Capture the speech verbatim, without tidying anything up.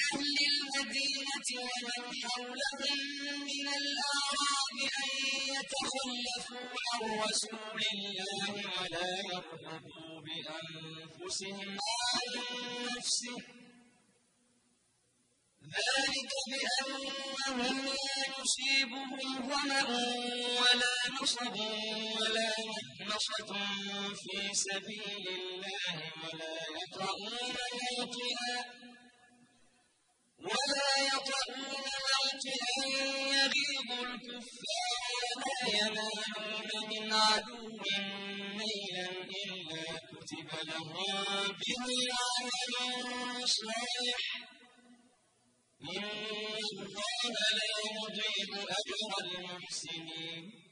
أهل المدينة ومن حولهم من الأعراب أن يتخلفوا عن رسول الله ولا يرغبوا بأنفسهم عن نفسه ذلك بأنهم لا يصيبهم ظمأ ولا نصب ولا مخمصة في سبيل الله ولا يطؤون موطئا ولا يطؤون موطئا يغيظ الكفار ولا ينالون من عدو نيلا إلا كتب لهم به عمل صالح إن الله لا يضيع أجر المحسنين